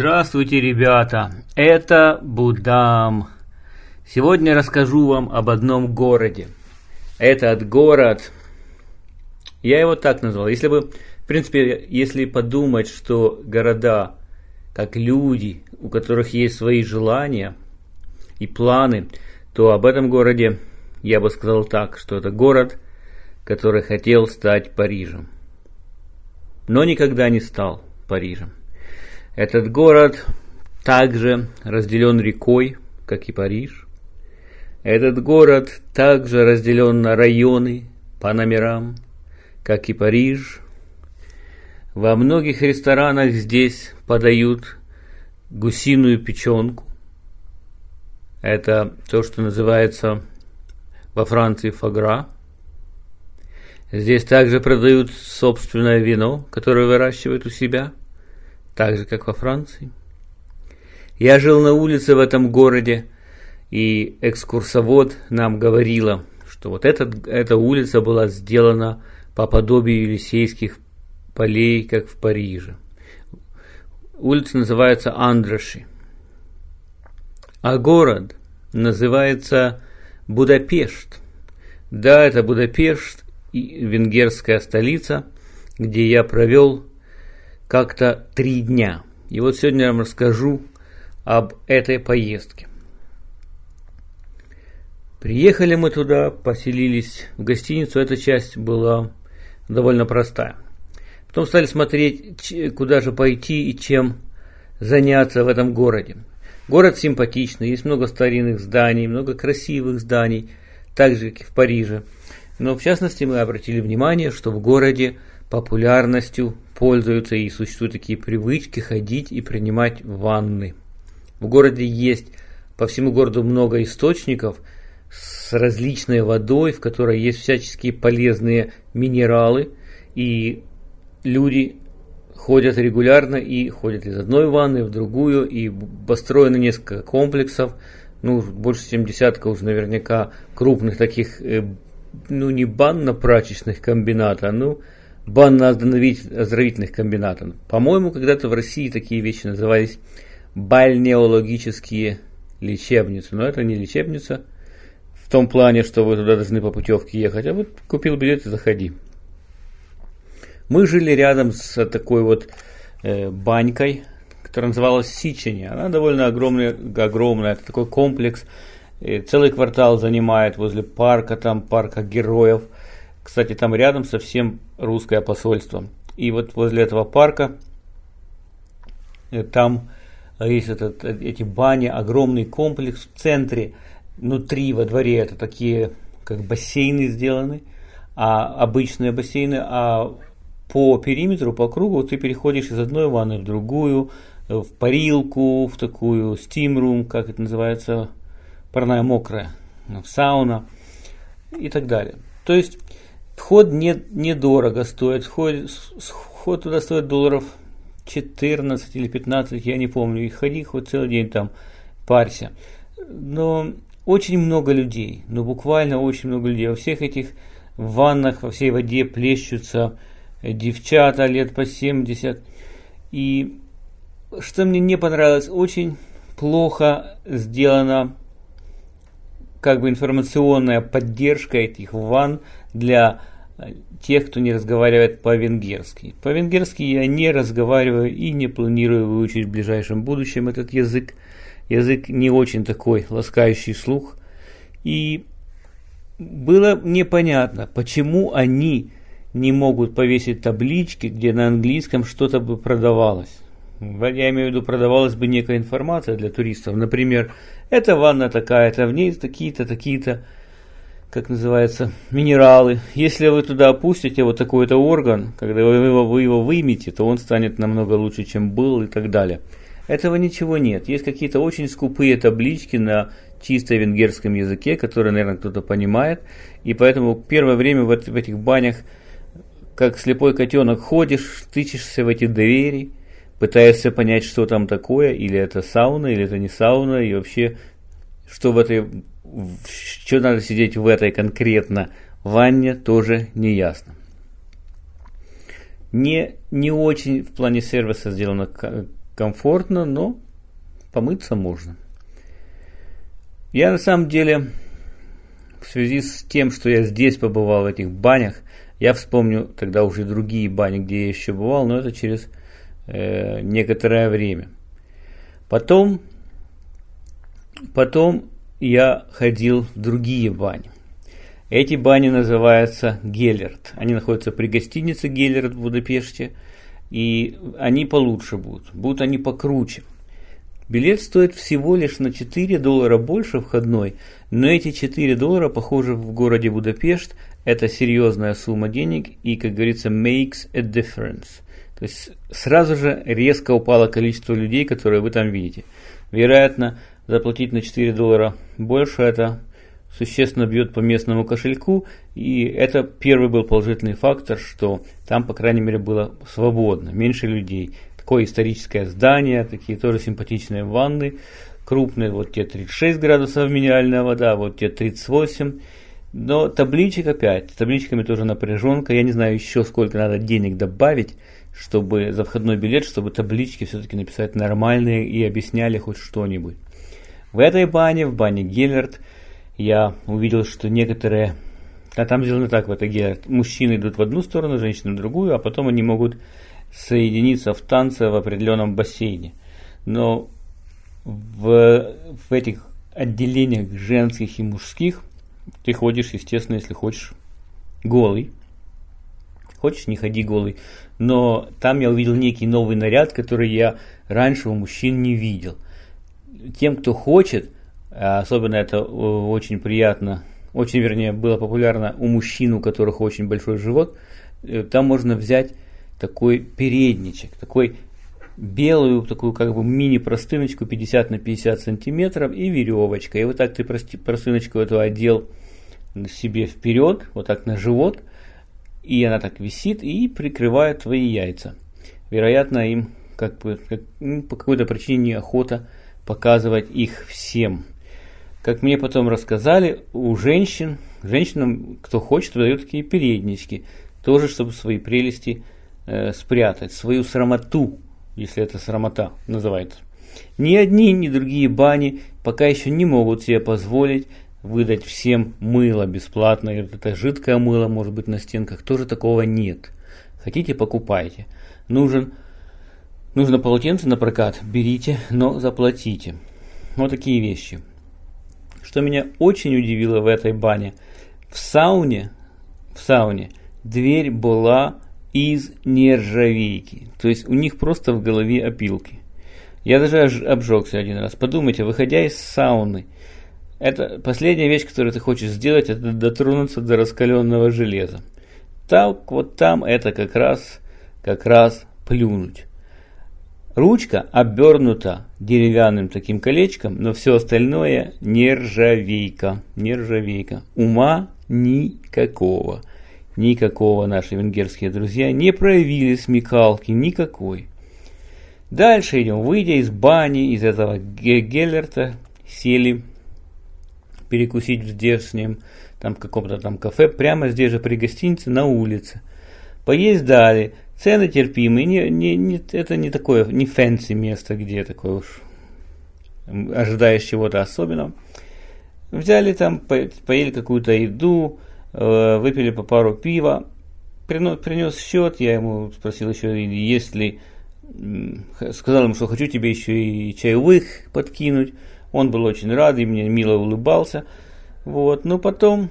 Здравствуйте, ребята! Это Будам. Сегодня расскажу вам об одном городе. Этот город, я его так назвал. Если подумать, что города, как люди, у которых есть свои желания и планы, то об этом городе я бы сказал так, что это город, который хотел стать Парижем, но никогда не стал Парижем. Этот город также разделен рекой, как и Париж. Этот город также разделен на районы по номерам, как и Париж. Во многих ресторанах здесь подают гусиную печенку. Это то, что называется во Франции фогра. Здесь также продают собственное вино, которое выращивают у себя, так же, как во Франции. Я жил на улице в этом городе, и экскурсовод нам говорила, что вот эта улица была сделана по подобию Елисейских полей, как в Париже. Улица называется Андроши. А город называется Будапешт. Да, это Будапешт, венгерская столица, где я провел как-то 3 дня. И вот сегодня я вам расскажу об этой поездке. Приехали мы туда, поселились в гостиницу. Эта часть была довольно простая. Потом стали смотреть, куда же пойти и чем заняться в этом городе. Город симпатичный, есть много старинных зданий, много красивых зданий, так же, как и в Париже. Но в частности мы обратили внимание, что в городе популярностью пользуются и существуют такие привычки ходить и принимать ванны. В городе есть по всему городу много источников с различной водой, в которой есть всяческие полезные минералы, и люди ходят регулярно и ходят из одной ванны в другую, и построено несколько комплексов, больше чем десятка уже наверняка крупных таких, не банно-прачечных комбинатов, банно-оздоровительных комбинатов. По-моему, когда-то в России такие вещи назывались бальнеологические лечебницы. Но это не лечебница в том плане, что вы туда должны по путевке ехать, а вот купил билет и заходи. Мы жили рядом с такой вот банькой, которая называлась Сичени. Она довольно огромная. Это такой комплекс. Целый квартал занимает возле парка, там парка героев. Кстати, там рядом совсем русское посольство. И вот возле этого парка там есть эти бани, огромный комплекс в центре. Внутри, во дворе, это такие как бассейны сделаны, обычные бассейны, а по периметру, по кругу ты переходишь из одной ванны в другую, в парилку, в такую steam room, как это называется, парная мокрая, в сауна и так далее. То есть вход недорого стоит, вход туда стоит долларов 14 или 15, я не помню, и ходи хоть целый день там, парься. Но очень много людей, буквально очень много людей. Во всех этих ваннах, во всей воде плещутся девчата лет по 70. И что мне не понравилось, очень плохо сделана информационная поддержка этих ванн для тех, кто не разговаривает по-венгерски. По-венгерски я не разговариваю и не планирую выучить в ближайшем будущем этот язык. Язык не очень такой ласкающий слух. И было непонятно, почему они не могут повесить таблички, где на английском что-то бы продавалось. Я имею в виду, продавалась бы некая информация для туристов. Например, эта ванна такая-то, в ней такие-то, как называется, минералы. Если вы туда опустите вот такой-то орган, когда вы его вымете, то он станет намного лучше, чем был, и так далее. Этого ничего нет. Есть какие-то очень скупые таблички на чисто венгерском языке, которые, наверное, кто-то понимает. И поэтому первое время в этих банях, как слепой котенок, ходишь, тычешься в эти двери, пытаешься понять, что там такое, или это сауна, или это не сауна, и вообще, что надо сидеть в этой конкретно ванне, тоже не ясно. Не очень в плане сервиса сделано комфортно, но помыться можно. Я на самом деле, в связи с тем, что я здесь побывал в этих банях, я вспомню тогда уже другие бани, где я еще бывал, но это через некоторое время. Потом я ходил в другие бани. Эти бани называются Геллерт. Они находятся при гостинице Геллерт в Будапеште. И они получше будут. Будут они покруче. Билет стоит всего лишь на $4 больше входной. Но эти $4, похоже, в городе Будапешт это серьезная сумма денег. И, как говорится, makes a difference. То есть сразу же резко упало количество людей, которые вы там видите. Вероятно, заплатить на $4 больше, это существенно бьет по местному кошельку. И это первый был положительный фактор, что там, по крайней мере, было свободно, меньше людей. Такое историческое здание, такие тоже симпатичные ванны, крупные, вот те 36 градусов минеральная вода, вот те 38. Но табличек опять, с табличками тоже напряженка. Я не знаю еще сколько надо денег добавить, чтобы за входной билет, чтобы таблички все-таки написать нормальные и объясняли хоть что-нибудь. В этой бане, в бане Геллерт, я увидел, что некоторые, там сделано так в этой Геллерт, мужчины идут в одну сторону, женщины в другую, а потом они могут соединиться в танце в определенном бассейне. Но в этих отделениях женских и мужских ты ходишь, естественно, если хочешь, голый. Хочешь, не ходи голый. Но там я увидел некий новый наряд, который я раньше у мужчин не видел. Тем, кто хочет, особенно это очень приятно, очень, вернее, было популярно у мужчин, у которых очень большой живот, там можно взять такой передничек, такой белую, такую как бы мини-простыночку 50 на 50 сантиметров и веревочка. И вот так ты простыночку эту одел себе вперед, вот так на живот, и она так висит и прикрывает твои яйца. Вероятно, им по какой-то причине неохота показывать их всем. Как мне потом рассказали, у женщинам, кто хочет, выдают такие переднички, тоже, чтобы свои прелести спрятать, свою срамоту, если это срамота называется. Ни одни, ни другие бани пока еще не могут себе позволить выдать всем мыло бесплатно, или это жидкое мыло, может быть, на стенках, тоже такого нет. Хотите, покупайте. Нужно полотенце на прокат, берите, но заплатите. Вот такие вещи. Что меня очень удивило в этой бане, в сауне дверь была из нержавейки. То есть у них просто в голове опилки. Я даже обжегся один раз. Подумайте, выходя из сауны, это последняя вещь, которую ты хочешь сделать, это дотронуться до раскаленного железа. Так вот там это как раз плюнуть. Ручка обернута деревянным таким колечком, но все остальное нержавейка. Ума никакого. Никакого наши венгерские друзья не проявили смекалки никакой. Дальше идем. Выйдя из бани, из этого Геллерта, сели перекусить в здешнем там каком-то там кафе, прямо здесь же при гостинице на улице. Поесть дали. Цены терпимые. Это не такое, не фэнси место, где такое уж ожидаешь чего-то особенного. Взяли там, поели какую-то еду, выпили по пару пива. Принес счет, я ему спросил еще, сказал ему, что хочу тебе еще и чаевых подкинуть. Он был очень рад и мне мило улыбался. Вот. Но потом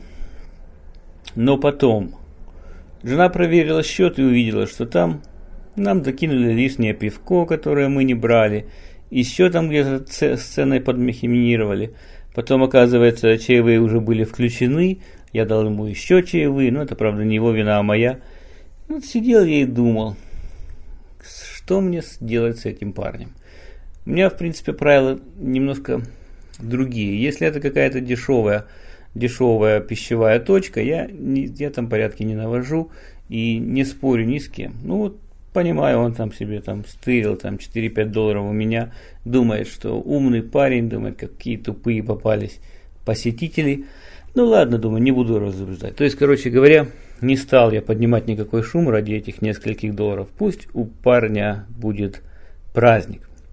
жена проверила счет и увидела, что там нам докинули лишнее пивко, которое мы не брали. Еще там где-то с ценой подмахинировали. Потом, оказывается, чаевые уже были включены. Я дал ему еще чаевые, но это, правда, не его вина, а моя. Вот сидел я и думал, что мне делать с этим парнем. У меня, в принципе, правила немножко другие. Если это какая-то дешевая пищевая точка, я там порядки не навожу и не спорю ни с кем. Ну вот, понимаю, он там себе там стырил там $4-5 у меня, думает, что умный парень, думает, какие тупые попались посетители. Ну ладно, думаю, не буду разубеждать. То есть, короче говоря, не стал я поднимать никакой шум ради этих нескольких долларов. Пусть у парня будет праздник.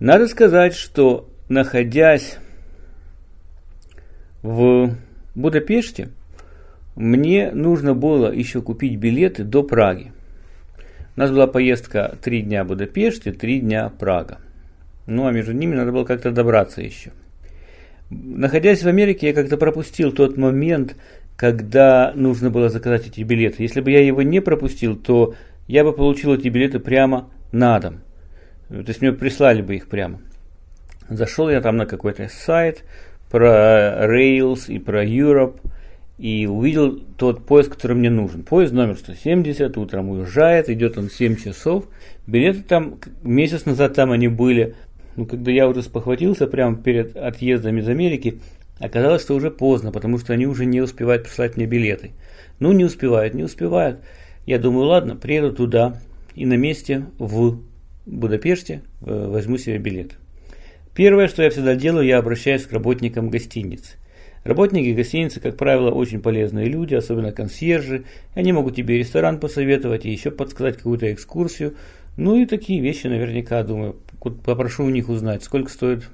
Надо сказать, что находясь в Будапеште, мне нужно было еще купить билеты до Праги. У нас была поездка 3 дня в Будапеште, 3 дня Прага. Ну а между ними надо было как-то добраться еще. Находясь в Америке, я как-то пропустил тот момент, когда нужно было заказать эти билеты. Если бы я его не пропустил, то я бы получил эти билеты прямо на дом. То есть мне прислали бы их прямо. Зашел я там на какой-то сайт про Rails и про Europe и увидел тот поезд, который мне нужен. Поезд номер 170, утром уезжает, идет он 7 часов. Билеты там, месяц назад там они были. Но когда я уже спохватился прямо перед отъездом из Америки, оказалось, что уже поздно, потому что они уже не успевают прислать мне билеты. Ну, не успевают. Я думаю, ладно, приеду туда и на месте в Будапеште возьму себе билет. Первое, что я всегда делаю, я обращаюсь к работникам гостиницы. Работники гостиницы, как правило, очень полезные люди, особенно консьержи. Они могут тебе ресторан посоветовать и еще подсказать какую-то экскурсию. Ну и такие вещи наверняка, думаю, попрошу у них узнать, сколько стоит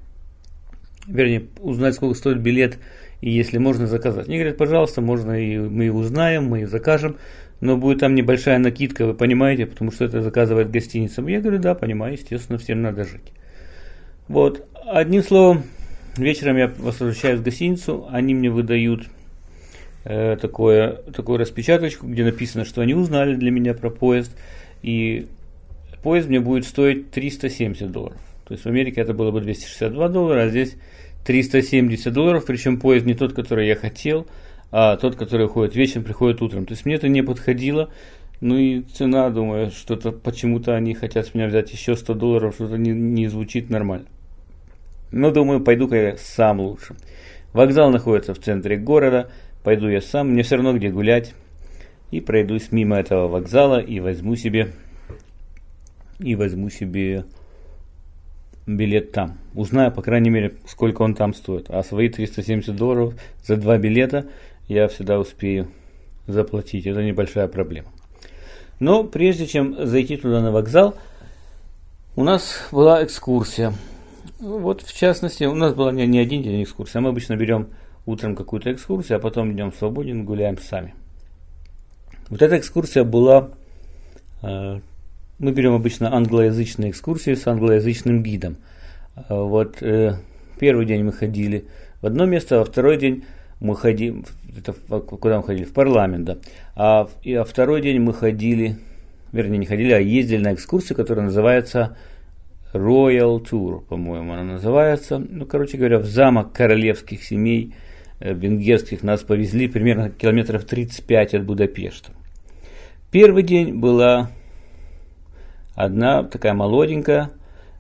билет и если можно заказать. Они говорят, пожалуйста, можно, и мы узнаем, мы закажем, но будет там небольшая накидка, вы понимаете, потому что это заказывает гостиница. Я говорю, да, понимаю, естественно, всем надо жить. Вот, одним словом, вечером я возвращаюсь в гостиницу, они мне выдают такую распечаточку, где написано, что они узнали для меня про поезд, и поезд мне будет стоить $370. То есть в Америке это было бы $262, а здесь $370, причем поезд не тот, который я хотел, а тот, который уходит вечером, приходит утром. То есть мне это не подходило. Ну и цена, думаю, что-то почему-то они хотят с меня взять еще $100, что-то не звучит нормально. Но думаю, пойду-ка я сам лучше. Вокзал находится в центре города, пойду я сам, мне все равно где гулять. И пройдусь мимо этого вокзала и возьму себе билет там. Узнаю, по крайней мере, сколько он там стоит. А свои $370 за 2 билета я всегда успею заплатить. Это небольшая проблема. Но прежде чем зайти туда на вокзал, у нас была экскурсия. Вот в частности, у нас была не один день экскурсия. Мы обычно берем утром какую-то экскурсию, а потом днем свободен, гуляем сами. Вот эта экскурсия была... Мы берем обычно англоязычные экскурсии с англоязычным гидом. Вот первый день мы ходили в одно место, а второй день мы ходили, куда мы ходили? В парламент, да. А второй день мы ходили, вернее не ходили, а ездили на экскурсию, которая называется Royal Tour, по-моему она называется. Ну, короче говоря, в замок королевских семей венгерских нас повезли примерно километров 35 от Будапешта. Первый день была одна такая молоденькая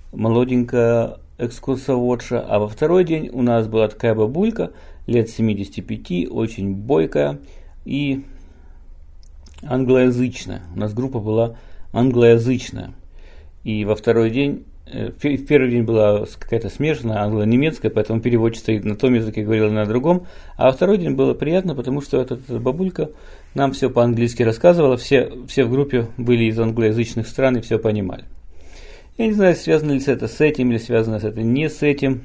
экскурсоводша, а во второй день у нас была такая бабулька, лет 75, очень бойкая и англоязычная. У нас группа была англоязычная. И во второй день, в первый день была какая-то смешанная англо-немецкая, поэтому переводчик стоит на том языке, говорил на другом. А во второй день было приятно, потому что эта бабулька нам все по-английски рассказывала, все в группе были из англоязычных стран и все понимали. Я не знаю, связано ли это с этим или связано это не с этим,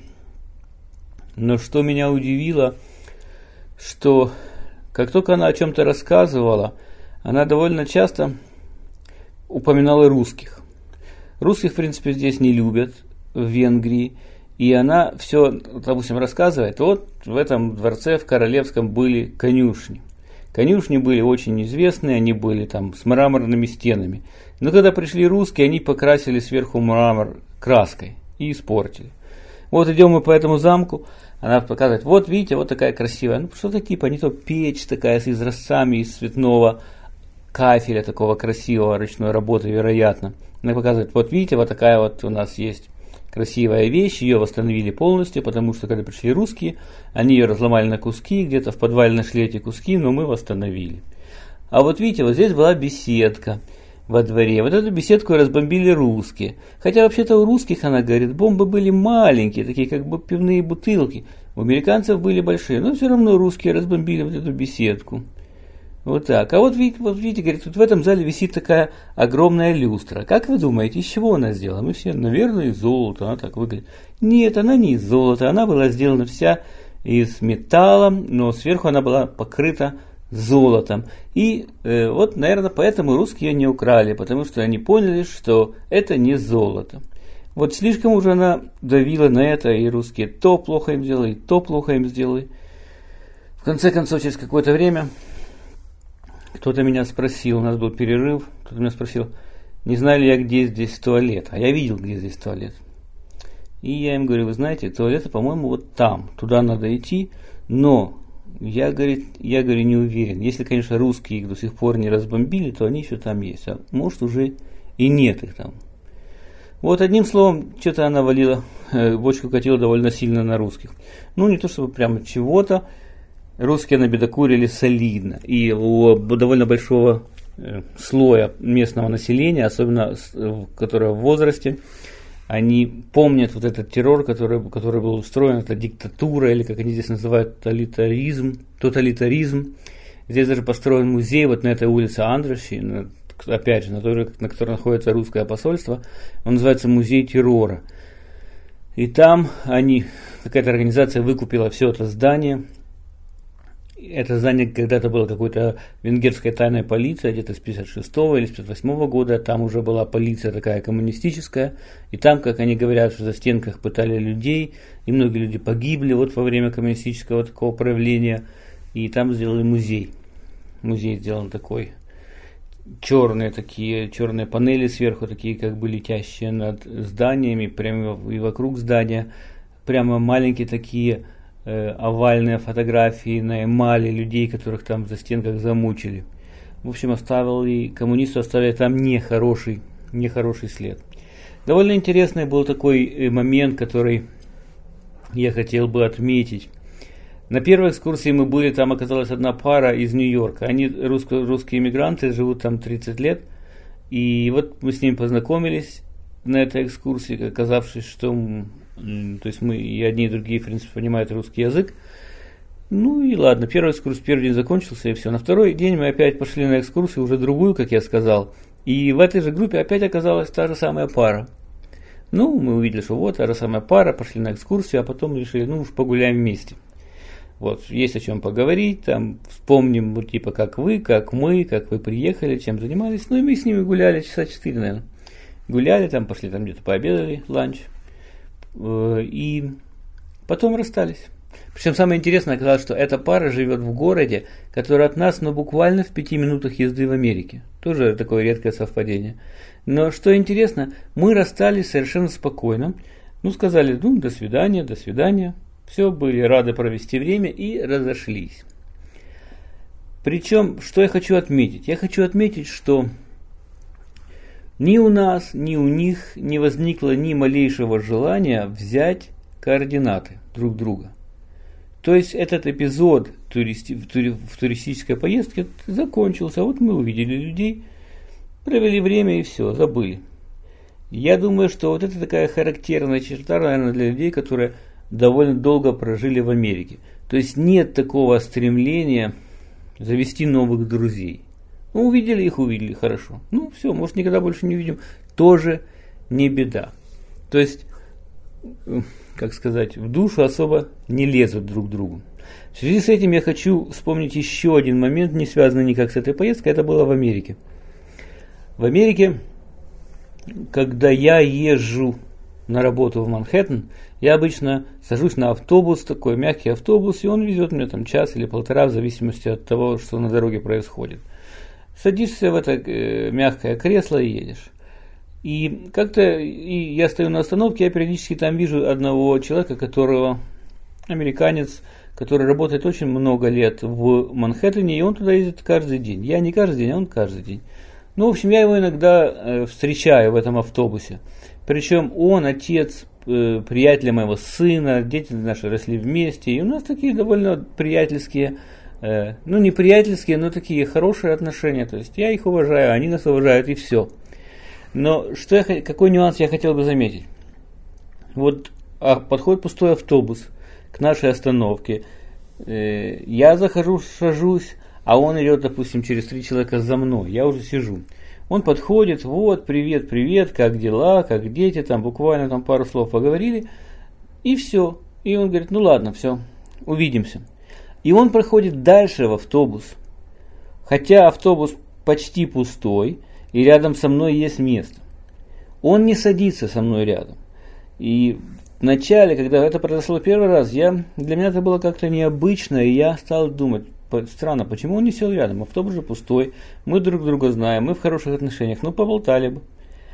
но что меня удивило, что как только она о чем-то рассказывала, она довольно часто упоминала русских. Русских, в принципе, здесь не любят, в Венгрии, и она все, допустим, рассказывает, вот в этом дворце в Королевском были конюшни. Конюшни были очень известные, они были там с мраморными стенами. Но когда пришли русские, они покрасили сверху мрамор краской и испортили. Вот идем мы по этому замку, она показывает, вот видите, вот такая красивая. Ну что-то типа, не то печь такая с изразцами из цветного кафеля, такого красивого ручной работы, вероятно. Она показывает, вот видите, вот такая вот у нас есть красивая вещь, ее восстановили полностью, потому что когда пришли русские, они ее разломали на куски, где-то в подвале нашли эти куски, но мы восстановили. А вот видите, вот здесь была беседка во дворе, вот эту беседку разбомбили русские. Хотя вообще-то у русских, она говорит, бомбы были маленькие, такие как бы пивные бутылки, у американцев были большие, но все равно русские разбомбили вот эту беседку. Вот так. А вот видите, говорит, вот в этом зале висит такая огромная люстра. Как вы думаете, из чего она сделана? Мы все, наверное, из золота. Она так выглядит. Нет, она не из золота. Она была сделана вся из металла, но сверху она была покрыта золотом. И вот, наверное, поэтому русские ее не украли, потому что они поняли, что это не золото. Вот слишком уже она давила на это, и русские то плохо им сделали, и то плохо им сделали. В конце концов, через какое-то время кто-то меня спросил, у нас был перерыв, кто-то меня спросил, не знаю ли я, где здесь туалет. А я видел, где здесь туалет. И я им говорю, вы знаете, туалет, по-моему, вот там, туда надо идти, но я говорю, не уверен. Если, конечно, русские их до сих пор не разбомбили, то они еще там есть, а может уже и нет их там. Вот одним словом, что-то она валила, бочку катила довольно сильно на русских. Ну, не то чтобы прямо чего-то, русские набедокурили солидно. И у довольно большого слоя местного населения, особенно которое в возрасте, они помнят вот этот террор, который был устроен, это диктатура, или как они здесь называют, тоталитаризм. Здесь даже построен музей вот на этой улице Андраши, опять же, на которой находится русское посольство. Он называется «Музей террора». И там какая-то организация выкупила все это здание. Это здание когда-то было какой-то венгерской тайной полицией, где-то с 56-го или с 58-го года. Там уже была полиция такая коммунистическая. И там, как они говорят, что за стенках пытали людей, и многие люди погибли вот во время коммунистического такого проявления. И там сделали музей. Музей сделан такой. Черные панели сверху, такие как бы летящие над зданиями, прямо и вокруг здания. Прямо маленькие такие овальные фотографии на эмали людей, которых там за стенках замучили. В общем, коммунисты оставили там нехороший след. Довольно интересный был такой момент, который я хотел бы отметить. На первой экскурсии мы были, там оказалась одна пара из Нью-Йорка. Они русские иммигранты, живут там 30 лет. И вот мы с ними познакомились на этой экскурсии, оказавшись, что то есть мы и одни, и другие, в принципе, понимают русский язык. Ну и ладно, первый день закончился, и все. На второй день мы опять пошли на экскурсию, уже другую, как я сказал. И в этой же группе опять оказалась та же самая пара. Ну, мы увидели, что вот та же самая пара, пошли на экскурсию, а потом решили, уж погуляем вместе. Вот, есть о чем поговорить, там вспомним, вот типа, как вы, как мы, как вы приехали, чем занимались. Ну и мы с ними гуляли часа 4, наверное. Гуляли, там пошли, там где-то пообедали, ланч. И потом расстались. Причем самое интересное оказалось, что эта пара живет в городе, который от нас, буквально в 5 минутах езды в Америке. Тоже такое редкое совпадение. Но что интересно, мы расстались совершенно спокойно. Сказали, до свидания. Все, были рады провести время и разошлись. Причем, что я хочу отметить? Я хочу отметить, что ни у нас, ни у них не возникло ни малейшего желания взять координаты друг друга. То есть этот эпизод в туристической поездке закончился. Вот мы увидели людей, провели время и все, забыли. Я думаю, что вот это такая характерная черта, наверное, для людей, которые довольно долго прожили в Америке. То есть нет такого стремления завести новых друзей. Увидели, хорошо. Все, может, никогда больше не увидим. Тоже не беда. То есть, в душу особо не лезут друг к другу. В связи с этим я хочу вспомнить еще один момент, не связанный никак с этой поездкой. Это было в Америке. В Америке, когда я езжу на работу в Манхэттен, я обычно сажусь на автобус, такой мягкий автобус, и он везет меня там час или полтора, в зависимости от того, что на дороге происходит. Садишься в это мягкое кресло и едешь. И я стою на остановке, я периодически там вижу одного человека, американец, который работает очень много лет в Манхэттене, и он туда ездит каждый день. Я не каждый день, а он каждый день. В общем, я его иногда встречаю в этом автобусе. Причем он отец приятеля моего сына, дети наши росли вместе, и у нас такие довольно приятельские, не приятельские, но такие хорошие отношения. То есть я их уважаю, они нас уважают, и все. Но какой нюанс я хотел бы заметить? Вот подходит пустой автобус к нашей остановке, я захожу, сажусь, а он идет, допустим, через 3 человека за мной, я уже сижу. Он подходит, вот, привет, привет, как дела, как дети, там буквально там пару слов поговорили, и все. И он говорит, ну ладно, все, увидимся. И он проходит дальше в автобус, хотя автобус почти пустой, и рядом со мной есть место. Он не садится со мной рядом. И вначале, когда это произошло первый раз, для меня это было как-то необычно, и я стал думать, странно, почему он не сел рядом, автобус же пустой, мы друг друга знаем, мы в хороших отношениях, ну поболтали бы.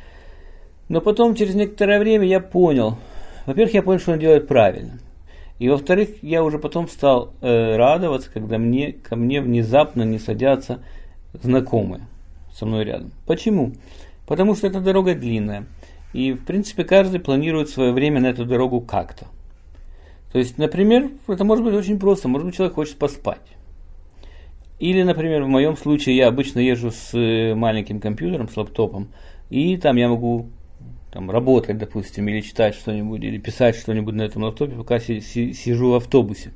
Но потом, через некоторое время, я понял, во-первых, я понял, что он делает правильно. И во-вторых, я уже потом стал радоваться, когда ко мне внезапно не садятся знакомые со мной рядом. Почему? Потому что эта дорога длинная. И, в принципе, каждый планирует свое время на эту дорогу как-то. То есть, например, это может быть очень просто. Может быть, человек хочет поспать. Или, например, в моем случае я обычно езжу с маленьким компьютером, с лаптопом, и там я могу работать, допустим, или читать что-нибудь, или писать что-нибудь на этом лаптопе, пока сижу в автобусе.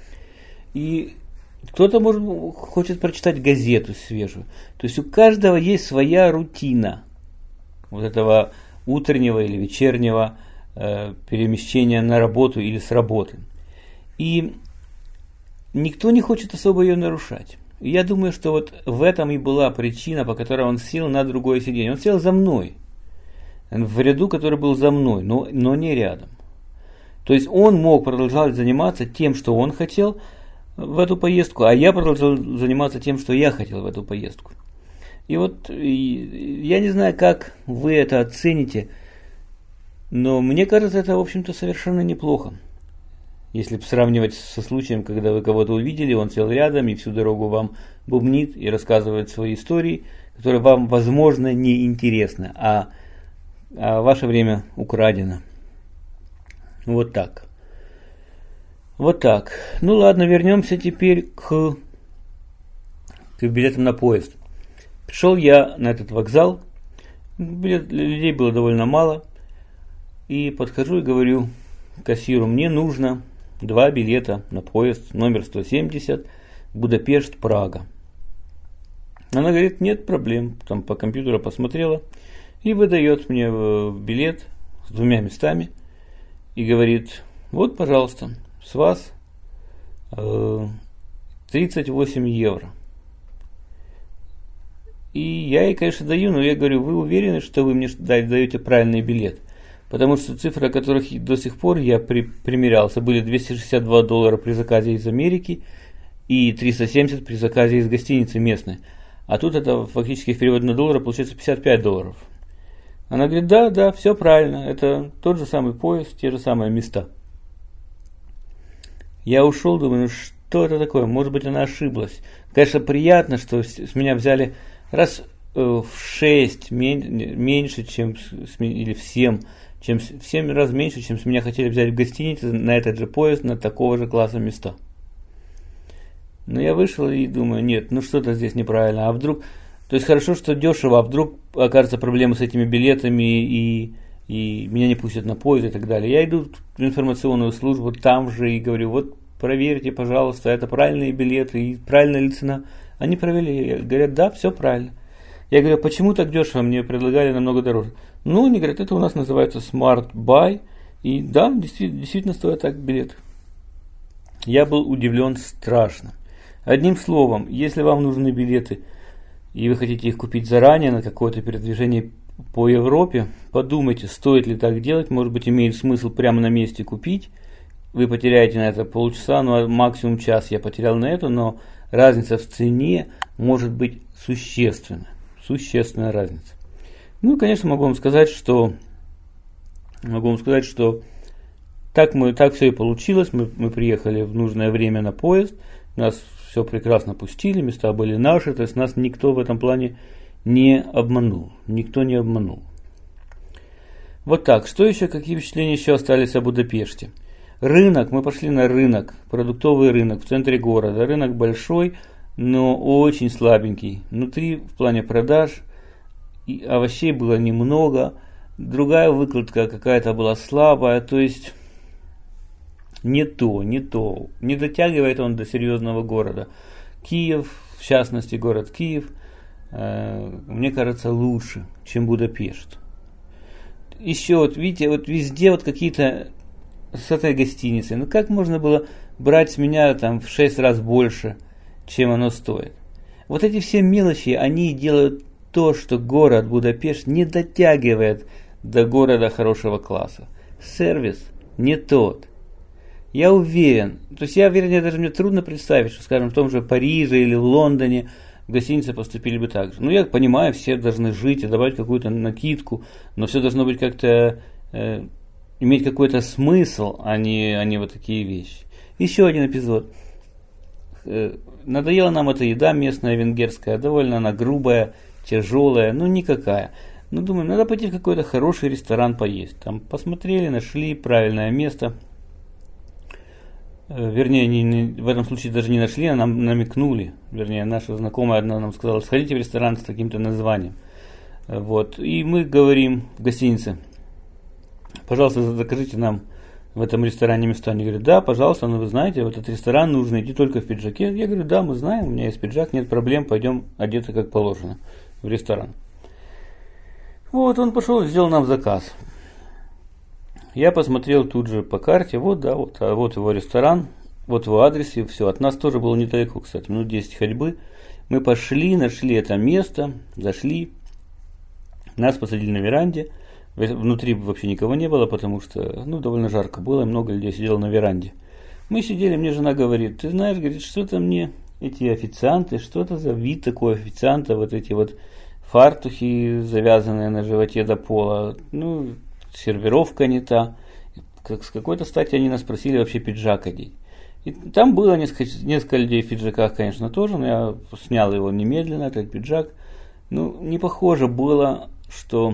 И кто-то, может, хочет прочитать газету свежую. То есть у каждого есть своя рутина вот этого утреннего или вечернего перемещения на работу или с работы. И никто не хочет особо ее нарушать. И я думаю, что вот в этом и была причина, по которой он сел на другое сиденье. Он сел за мной, в ряду, который был за мной, но не рядом. То есть он мог продолжать заниматься тем, что он хотел в эту поездку, а я продолжал заниматься тем, что я хотел в эту поездку. И вот я не знаю, как вы это оцените, но мне кажется, это, в общем-то, совершенно неплохо. Если сравнивать со случаем, когда вы кого-то увидели, он сел рядом и всю дорогу вам бубнит и рассказывает свои истории, которые вам, возможно, не интересны, а ваше время украдено. Вот так. Вот так. Ну ладно, вернемся теперь к билетам на поезд. Пришел я на этот вокзал, людей было довольно мало, и подхожу и говорю кассиру, мне нужно 2 билета на поезд номер 170 Будапешт-Прага. Она говорит, нет проблем, там по компьютеру посмотрела и выдает мне билет с 2 местами и говорит, вот, пожалуйста, с вас 38 евро. И я ей, конечно, даю, но я говорю, вы уверены, что вы мне даете правильный билет? Потому что цифры, о которых до сих пор я примерялся, были $262 при заказе из Америки и 370 при заказе из гостиницы местной. А тут это фактически в переводе на доллары получается $55. Она говорит, да, все правильно, это тот же самый поезд, те же самые места. Я ушел, думаю, ну что это такое, может быть она ошиблась. Конечно, приятно, что с меня взяли раз в 6 меньше, чем или в 7 раз меньше, чем с меня хотели взять в гостинице на этот же поезд, на такого же класса места. Но я вышел и думаю, нет, ну что-то здесь неправильно. А вдруг, то есть хорошо, что дешево, а вдруг окажется проблема с этими билетами и меня не пустят на поезд и так далее. Я иду в информационную службу там же и говорю, вот проверьте, пожалуйста, это правильные билеты и правильная ли цена. Они проверили, говорят, да, все правильно. Я говорю, почему так дешево? Мне предлагали намного дороже. Ну, они говорят, это у нас называется Smart Buy. И да, действительно стоит так билет. Я был удивлен страшно. Одним словом, если вам нужны билеты, и вы хотите их купить заранее на какое-то передвижение по Европе, подумайте, стоит ли так делать. Может быть, имеет смысл прямо на месте купить. Вы потеряете на это полчаса, ну, максимум час я потерял на это, но разница в цене может быть существенная. Существенная разница. Ну, конечно, могу вам сказать, что так все и получилось. Мы приехали в нужное время на поезд, нас все прекрасно пустили, места были наши, то есть нас никто в этом плане не обманул. Никто не обманул. Вот так. Что еще, какие впечатления еще остались о Будапеште? Рынок, мы пошли на рынок, продуктовый рынок в центре города. Рынок большой, но очень слабенький. Внутри в плане продаж и овощей было немного, другая выкладка какая-то была слабая, то есть не дотягивает он до серьезного города. Киев в частности город Киев, мне кажется, лучше, чем Будапешт. Еще вот видите, вот везде вот какие-то с этой гостиницей. Ну как можно было брать с меня там в 6 раз больше, чем оно стоит? Вот эти все мелочи, они делают то, что город Будапешт не дотягивает до города хорошего класса. Сервис не тот. Я уверен, вернее, даже мне трудно представить, что, скажем, в том же Париже или в Лондоне в гостинице поступили бы так же. Ну, я понимаю, все должны жить и добавить какую-то накидку, но все должно быть как-то, иметь какой-то смысл, а не вот такие вещи. Еще один эпизод. Надоела нам эта еда местная венгерская, довольно она грубая, тяжелая, ну никакая. Ну, думаем, надо пойти в какой-то хороший ресторан поесть. Там посмотрели, нашли правильное место. Вернее, в этом случае даже не нашли, а нам намекнули. Вернее, наша знакомая одна нам сказала, сходите в ресторан с таким-то названием. Вот. И мы говорим в гостинице, пожалуйста, закажите нам в этом ресторане места. Они говорят, да, пожалуйста, но вы знаете, в этот ресторан нужно идти только в пиджаке. Я говорю, да, мы знаем, у меня есть пиджак, нет проблем, пойдем одеться как положено в ресторан. Вот, он пошел и сделал нам заказ. Я посмотрел тут же по карте, вот его ресторан, вот его адрес, и все. От нас тоже было недалеко, кстати, минут 10 ходьбы. Мы пошли, нашли это место, зашли, нас посадили на веранде. Внутри вообще никого не было, потому что, довольно жарко было, и много людей сидело на веранде. Мы сидели, мне жена говорит, ты знаешь, говорит, что-то мне эти официанты, что-то за вид такой официанта, вот эти вот фартухи, завязанные на животе до пола, сервировка не та. С какой-то стати они нас просили вообще пиджак одеть. И там было несколько людей в пиджаках, конечно, тоже, но я снял его немедленно, этот пиджак. Не похоже было, что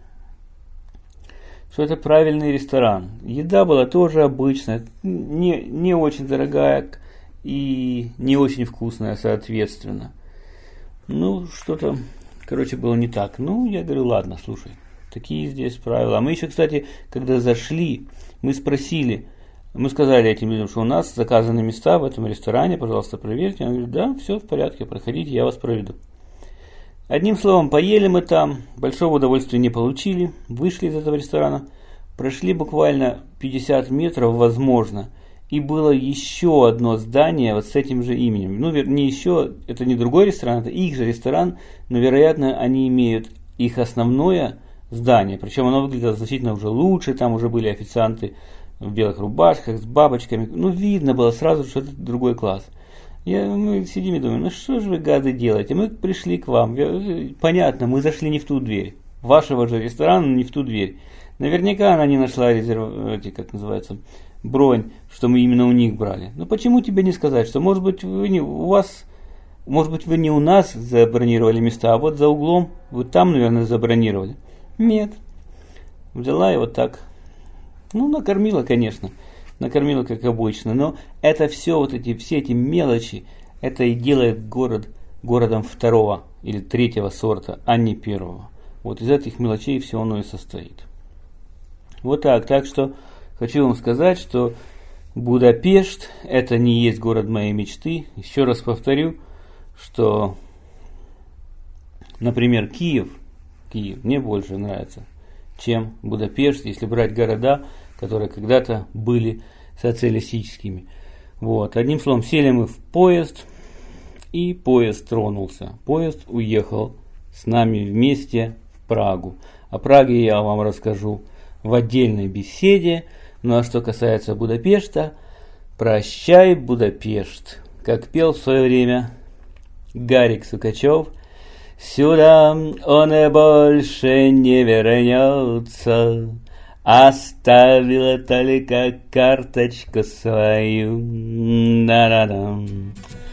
это правильный ресторан. Еда была тоже обычная, не очень дорогая и не очень вкусная, соответственно. Что-то, было не так. Я говорю, ладно, слушай, такие здесь правила. А мы еще, кстати, когда зашли, мы сказали этим людям, что у нас заказаны места в этом ресторане, пожалуйста, проверьте. Они говорят, да, все в порядке, проходите, я вас проведу. Одним словом, поели мы там, большого удовольствия не получили, вышли из этого ресторана, прошли буквально 50 метров, возможно, и было еще одно здание вот с этим же именем. Не еще, это не другой ресторан, это их же ресторан, но, вероятно, они имеют их основное здание, причем оно выглядело значительно уже лучше, там уже были официанты в белых рубашках, с бабочками, видно было сразу, что это другой класс. Мы сидим и думаем, что же вы, гады, делаете? Мы пришли к вам. Понятно, мы зашли не в ту дверь. Вашего же ресторана не в ту дверь. Наверняка она не нашла бронь, что мы именно у них брали. Но почему тебе не сказать, что может быть вы не у нас забронировали места, а вот за углом, вы там, наверное, забронировали? Нет. Взяла и вот так. Накормила, конечно. Накормила, как обычно, но это все все эти мелочи, это и делает городом второго или третьего сорта, а не первого. Вот из этих мелочей все оно и состоит. Вот так. Так что хочу вам сказать, что Будапешт это не есть город моей мечты. Еще раз повторю, что, например, Киев мне больше нравится, чем Будапешт, если брать города, которые когда-то были социалистическими. Вот. Одним словом, сели мы в поезд, и поезд тронулся. Поезд уехал с нами вместе в Прагу. О Праге я вам расскажу в отдельной беседе. Ну а что касается Будапешта, прощай, Будапешт. Как пел в свое время Гарик Сукачев, сюда он и больше не вернется. Оставила только карточку свою. Да-да-да.